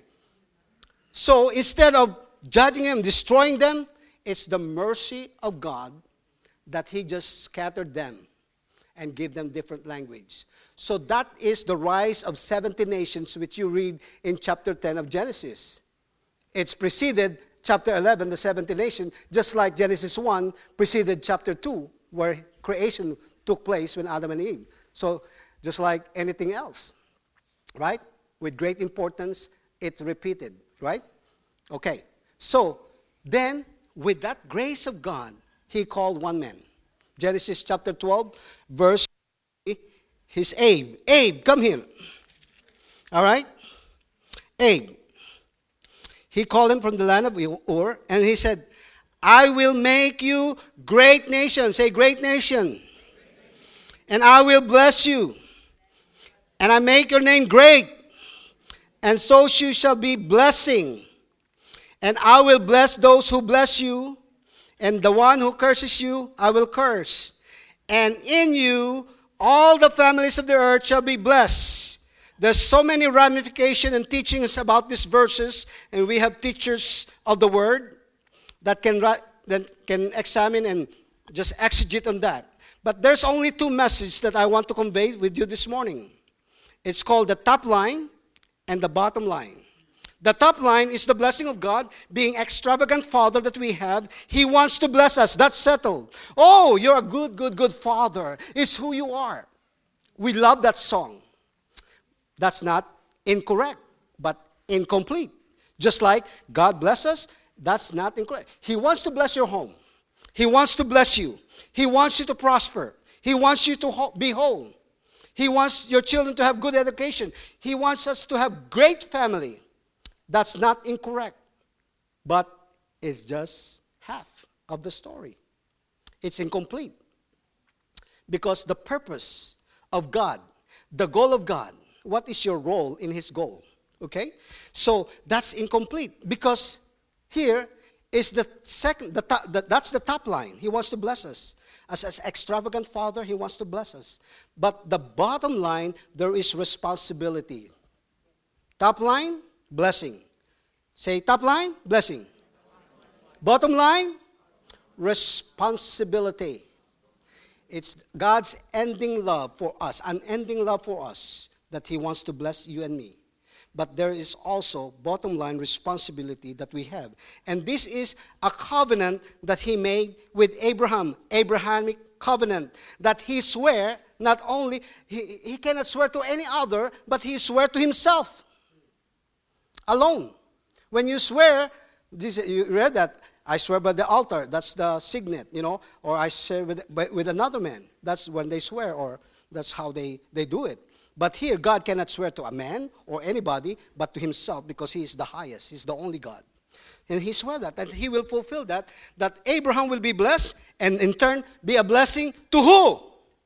So instead of judging them, destroying them, it's the mercy of God that he just scattered them and gave them different language. So that is the rise of 70 nations, which you read in chapter 10 of Genesis. It's preceded chapter 11, the 70 nation, just like Genesis 1 preceded chapter 2, where creation took place when Adam and Eve. So just like anything else, right? With great importance, it's repeated, right? Okay. So then, with that grace of God, he called one man. Genesis chapter 12, verse 3, he's Abe. Abe, come here. All right? Abe. He called him from the land of Ur, and he said, I will make you great nation. Say great nation. And I will bless you. And I make your name great. And so you shall be blessing. And I will bless those who bless you. And the one who curses you, I will curse. And in you, all the families of the earth shall be blessed. There's so many ramifications and teachings about these verses. And we have teachers of the word that can examine and just exegete on that. But there's only two messages that I want to convey with you this morning. It's called the top line and the bottom line. The top line is the blessing of God, being extravagant Father that we have. He wants to bless us. That's settled. Oh, you're a good Father. It's who you are. We love that song. That's not incorrect, but incomplete. Just like God bless us, that's not incorrect. He wants to bless your home. He wants to bless you. He wants you to prosper. He wants you to be whole. He wants your children to have good education. He wants us to have great family. That's not incorrect, but it's just half of the story. It's incomplete. Because the purpose of God, the goal of God, what is your role in his goal? Okay? So that's incomplete, because here is that's the top line. He wants to bless us. As an extravagant Father, he wants to bless us. But the bottom line, there is responsibility. Top line, blessing. Say top line, blessing. Bottom line, responsibility. It's God's ending love for us, unending love for us, that he wants to bless you and me. But there is also bottom line responsibility that we have. And this is a covenant that he made with Abraham, Abrahamic covenant, that he swear not only, he cannot swear to any other, but he swear to himself alone. When you swear, you read that, I swear by the altar, that's the signet, or I swear with another man. That's when they swear, or that's how they do it. But here, God cannot swear to a man or anybody, but to himself, because he is the highest. He's the only God. And he swore that, and he will fulfill that Abraham will be blessed, and in turn, be a blessing to who?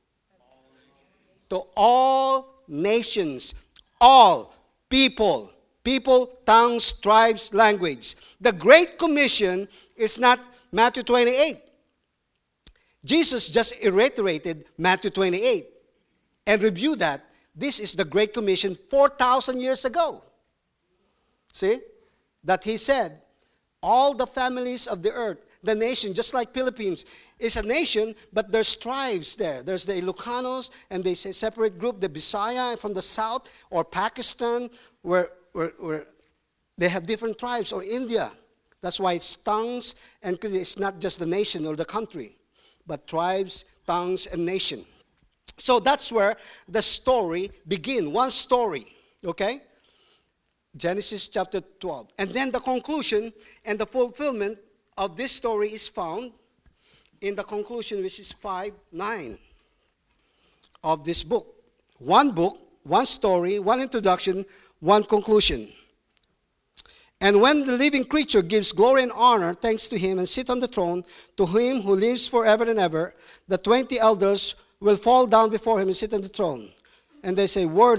To all nations, all people, tongues, tribes, language. The Great Commission is not Matthew 28. Jesus just reiterated Matthew 28 and reviewed that. This is the Great Commission 4,000 years ago. See? That he said, all the families of the earth, the nation, just like Philippines, is a nation, but there's tribes there. There's the Ilocanos, and they say separate group, the Bisaya from the south, or Pakistan, where they have different tribes, or India. That's why it's tongues, and it's not just the nation or the country, but tribes, tongues, and nation. So that's where the story begins. One story, okay? Genesis chapter 12. And then the conclusion and the fulfillment of this story is found in the conclusion, which is 5:9 of this book. One book, one story, one introduction, one conclusion. And when the living creature gives glory and honor, thanks to him, and sit on the throne, to him who lives forever and ever, the 20 elders will fall down before him and sit on the throne. And they say, worthy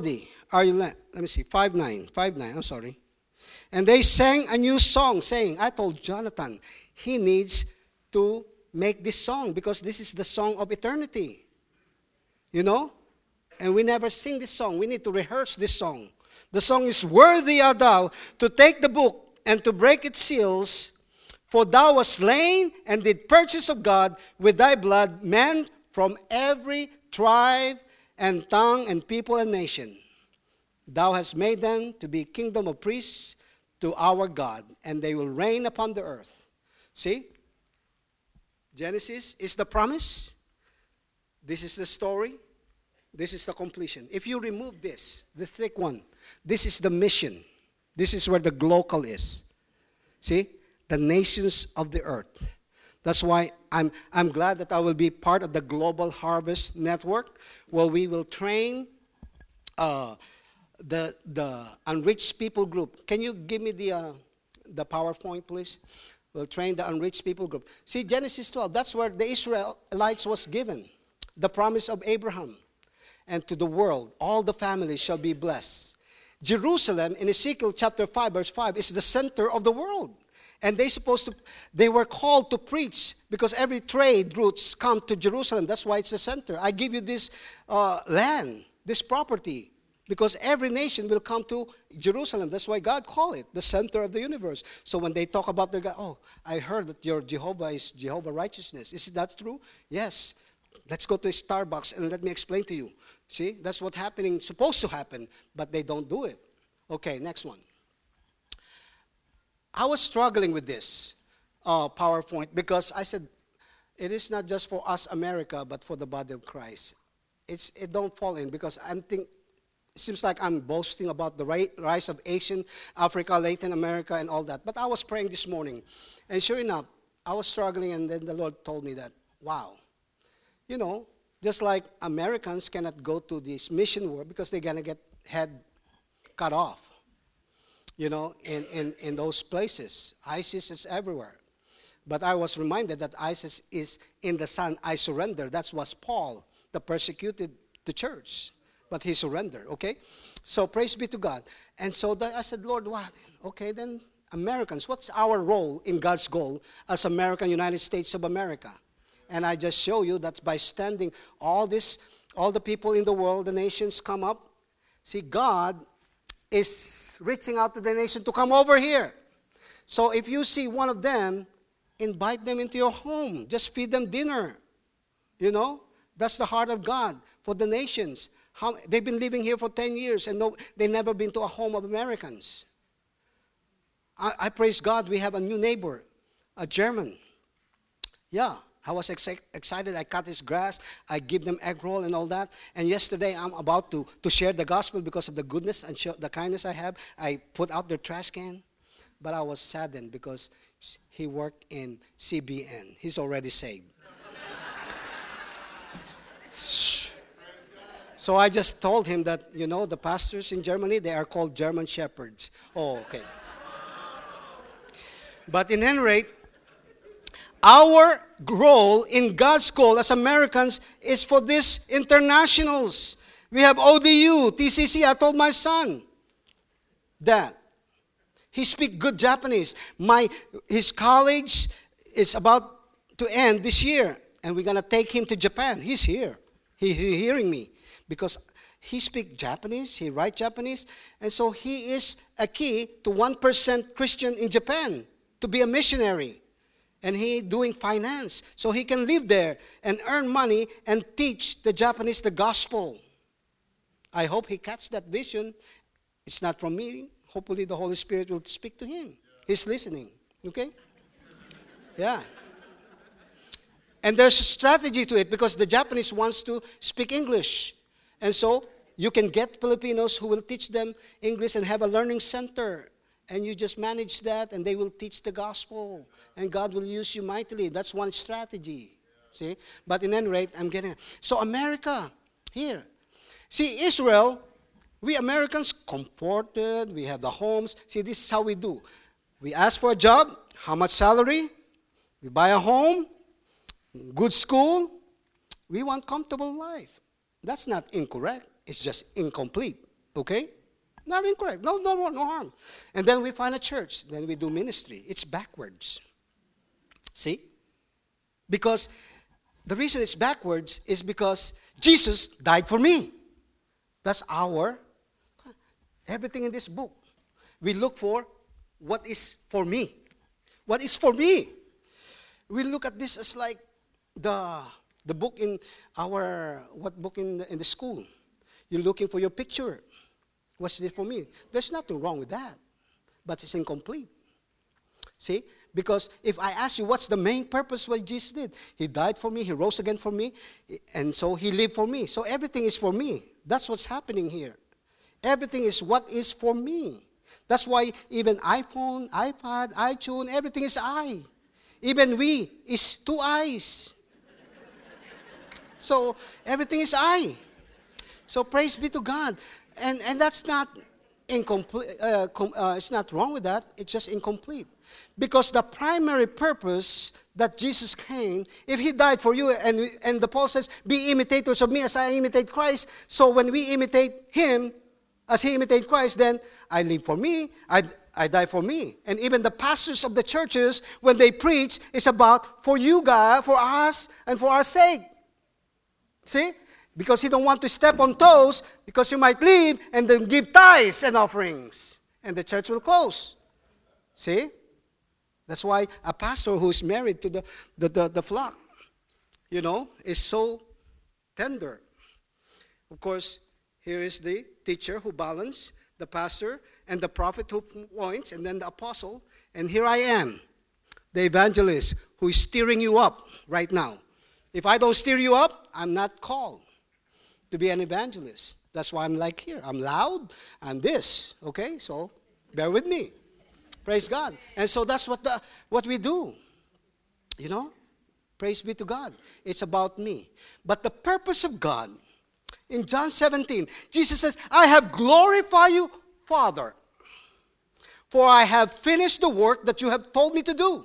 Are you let me see, 5:9, 5:9, I'm sorry. And they sang a new song, saying, I told Jonathan, he needs to make this song because this is the song of eternity. You know? And we never sing this song. We need to rehearse this song. The song is, worthy art thou to take the book and to break its seals, for thou wast slain and did purchase of God with thy blood men from every tribe and tongue and people and nation. Thou hast made them to be kingdom of priests to our God, and they will reign upon the earth. See? Genesis is the promise. This is the story. This is the completion. If you remove this, the thick one, this is the mission. This is where the global is. See? The nations of the earth. That's why I'm glad that I will be part of the Global Harvest Network, where we will train the unreached people group. Can you give me the PowerPoint, please? We'll train the unreached people group. See, Genesis 12, that's where the Israelites was given. The promise of Abraham. And to the world, all the families shall be blessed. Jerusalem, in Ezekiel chapter 5, verse 5, is the center of the world. And they were called to preach because every trade routes come to Jerusalem. That's why it's the center. I give you this land, this property, because every nation will come to Jerusalem. That's why God called it the center of the universe. So when they talk about their God, oh, I heard that your Jehovah is Jehovah righteousness. Is that true? Yes. Let's go to Starbucks and let me explain to you. See, that's what's supposed to happen, but they don't do it. Okay, next one. I was struggling with this PowerPoint because I said, it is not just for us, America, but for the body of Christ. It don't fall in because it seems like I'm boasting about the rise of Asian, Africa, Latin America, and all that. But I was praying this morning, and sure enough, I was struggling, and then the Lord told me that, wow, you know, just like Americans cannot go to this mission work because they're going to get head cut off, you know, in those places. ISIS is everywhere. But I was reminded that ISIS is in the Son, I surrender. That was Paul, the persecuted the church. But he surrendered, okay? So praise be to God. And so I said, Lord, what? Okay, then Americans, what's our role in God's goal as American United States of America? And I just show you that by standing, all the people in the world, the nations come up. See, God is reaching out to the nation to come over here. So if you see one of them, invite them into your home. Just feed them dinner. You know, that's the heart of God for the nations. They've been living here for 10 years and they've never been to a home of Americans. I praise God, we have a new neighbor, a German. Yeah. I was excited. I cut his grass. I give them egg roll and all that. And yesterday, I'm about to share the gospel because of the goodness and the kindness I have. I put out their trash can. But I was saddened because he worked in CBN. He's already saved. So I just told him that, you know, the pastors in Germany, they are called German shepherds. Oh, okay. But in any rate, our role in God's goal as Americans is for these internationals. We have ODU, TCC. I told my son that. He speaks good Japanese. His college is about to end this year, and we're going to take him to Japan. He's here. He's hearing me because he speaks Japanese, he writes Japanese, and so he is a key to 1% Christian in Japan to be a missionary. And he doing finance. So he can live there and earn money and teach the Japanese the gospel. I hope he catch that vision. It's not from me. Hopefully the Holy Spirit will speak to him. He's listening. Okay? Yeah. And there's a strategy to it because the Japanese wants to speak English. And so you can get Filipinos who will teach them English and have a learning center. And you just manage that, and they will teach the gospel. And God will use you mightily. That's one strategy. See? But in any rate, I'm getting it. So America, here. See, Israel, we Americans, comforted. We have the homes. See, this is how we do. We ask for a job. How much salary? We buy a home. Good school. We want comfortable life. That's not incorrect. It's just incomplete. Okay? Not incorrect. No harm. And then we find a church. Then we do ministry. It's backwards. See? Because the reason it's backwards is because Jesus died for me. That's everything in this book. We look for what is for me. What is for me? We look at this as like the book in what book in the school? You're looking for your picture. What's it for me? There's nothing wrong with that. But it's incomplete. See? Because if I ask you what's the main purpose what Jesus did, He died for me, He rose again for me, and so He lived for me. So everything is for me. That's what's happening here. Everything is what is for me. That's why even iPhone, iPad, iTunes, everything is I. Even we is 2 eyes. So everything is I. So praise be to God. And that's not incomplete. It's not wrong with that. It's just incomplete. Because the primary purpose that Jesus came, if He died for you, and the Paul says, be imitators of me as I imitate Christ. So when we imitate Him as He imitated Christ, then I live for me, I die for me. And even the pastors of the churches, when they preach, it's about for you, God, for us, and for our sake. See? Because He don't want to step on toes, because you might leave and then give tithes and offerings. And the church will close. See? That's why a pastor who is married to the flock, is so tender. Of course, here is the teacher who balances, the pastor, and the prophet who points, and then the apostle. And here I am, the evangelist, who is steering you up right now. If I don't steer you up, I'm not called to be an evangelist. That's why I'm like here. I'm loud. I'm this. Okay? So bear with me. Praise God. And so that's what we do. Praise be to God. It's about me. But the purpose of God, in John 17, Jesus says, I have glorified you, Father, for I have finished the work that you have told me to do.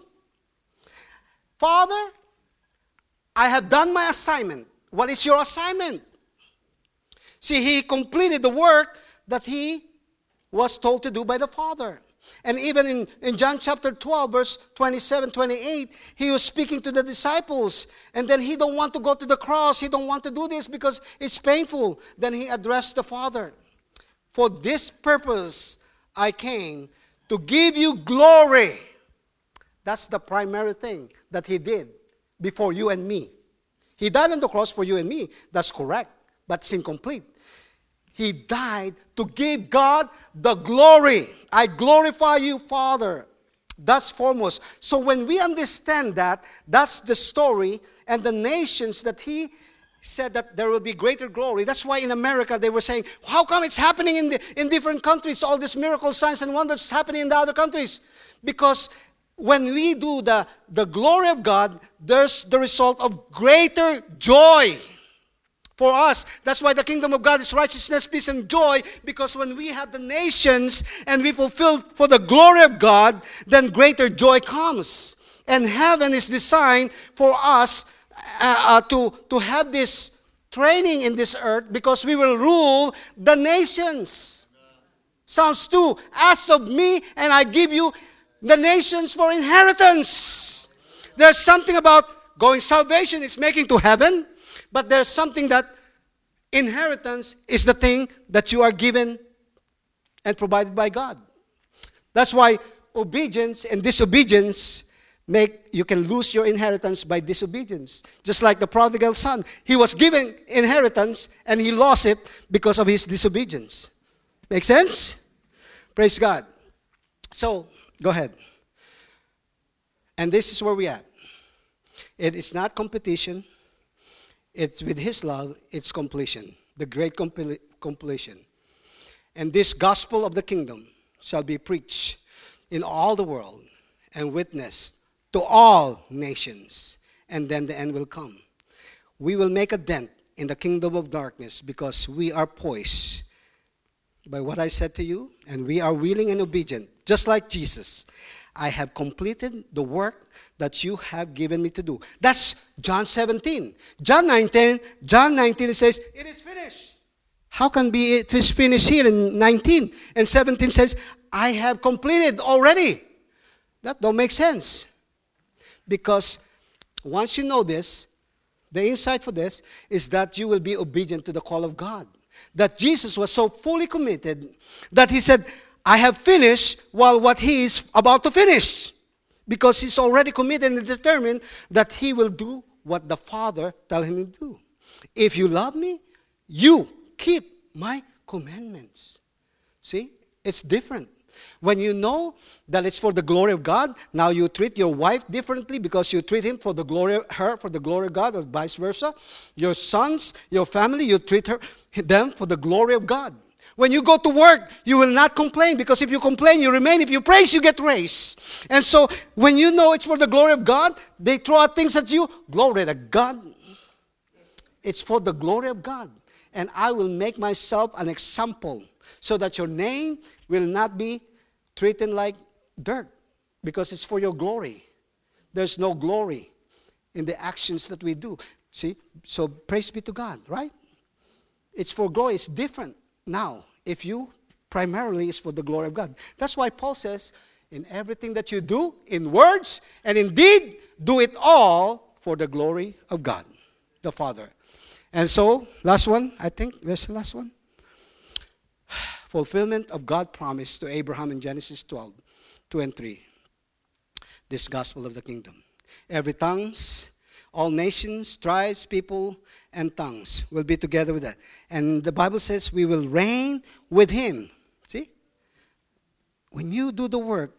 Father, I have done my assignment. What is your assignment? See, He completed the work that He was told to do by the Father. And even in John chapter 12, verse 27, 28, He was speaking to the disciples. And then He don't want to go to the cross. He don't want to do this because it's painful. Then He addressed the Father. For this purpose I came, to give you glory. That's the primary thing that He did before you and me. He died on the cross for you and me. That's correct, but it's incomplete. He died to give God the glory. I glorify you, Father. That's foremost. So when we understand that, that's the story, and the nations that He said that there will be greater glory. That's why in America they were saying, how come it's happening in different countries? All these miracles, signs, and wonders happening in the other countries. Because when we do the glory of God, there's the result of greater joy for us. That's why the kingdom of God is righteousness, peace, and joy. Because when we have the nations and we fulfill for the glory of God, then greater joy comes. And heaven is designed for us to have this training in this earth, because we will rule the nations. Psalms 2, ask of me and I give you the nations for inheritance. There's something about going, salvation is making to heaven, but there's something that inheritance is the thing that you are given and provided by God. That's why obedience and disobedience you can lose your inheritance by disobedience. Just like the prodigal son. He was given inheritance and he lost it because of his disobedience. Make sense? Praise God. So, go ahead. And this is where we at. It is not competition. It's with His love, it's completion. The great completion. And this gospel of the kingdom shall be preached in all the world and witnessed to all nations. And then the end will come. We will make a dent in the kingdom of darkness because we are poised by what I said to you, and we are willing and obedient, just like Jesus. I have completed the work that you have given me to do. That's John 17. John 19 it says, it is finished. How can be it is finished here in 19 and 17 says, I have completed already. That don't make sense. Because once you know this, the insight for this is that you will be obedient to the call of God. That Jesus was so fully committed that he said, I have finished while what he is about to finish. Because he's already committed and determined that he will do what the Father tell him to do. If you love me, you keep my commandments. See, it's different. When you know that it's for the glory of God, now you treat your wife differently because you treat him for the glory of her, for the glory of God, or vice versa. Your sons, your family, you treat them for the glory of God. When you go to work, you will not complain, because if you complain, you remain. If you praise, you get raised. And so when you know it's for the glory of God, they throw out things at you. Glory to God. It's for the glory of God. And I will make myself an example so that your name will not be treated like dirt, because it's for your glory. There's no glory in the actions that we do. See? So praise be to God, right? It's for glory. It's different now. If you primarily is for the glory of God. That's why Paul says, in everything that you do, in words and in deed, do it all for the glory of God, the Father. And so, last one, I think there's the last one. Fulfillment of God's promise to Abraham in Genesis 12, 2 and 3. This gospel of the kingdom. Every tongues, all nations, tribes, people, and tongues will be together with that. And the Bible says we will reign with him. See? When you do the work,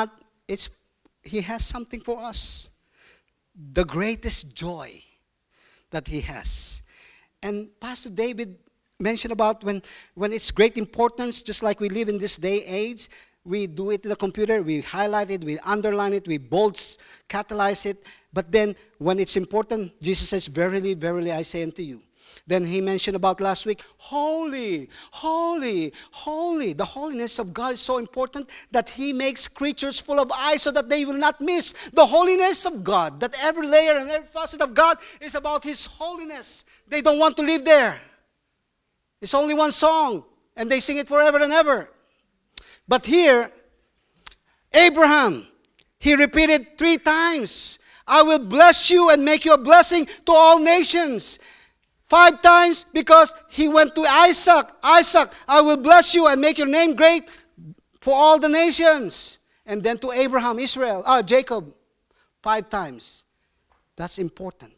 he has something for us. The greatest joy that he has. And Pastor David mentioned about when it's great importance, just like we live in this day age, we do it in the computer, we highlight it, we underline it, we bold, catalyze it. But then when it's important, Jesus says, verily, verily, I say unto you. Then he mentioned about last week, holy, holy, holy. The holiness of God is so important that he makes creatures full of eyes so that they will not miss the holiness of God. That every layer and every facet of God is about his holiness. They don't want to live there. It's only one song, and they sing it forever and ever. But here, Abraham, he repeated 3 times, I will bless you and make you a blessing to all nations. 5 times because he went to Isaac. Isaac, I will bless you and make your name great for all the nations. And then to Abraham, Jacob, 5 times. That's important.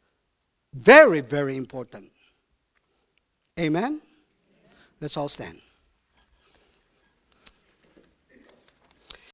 Very, very important. Amen? Let's all stand.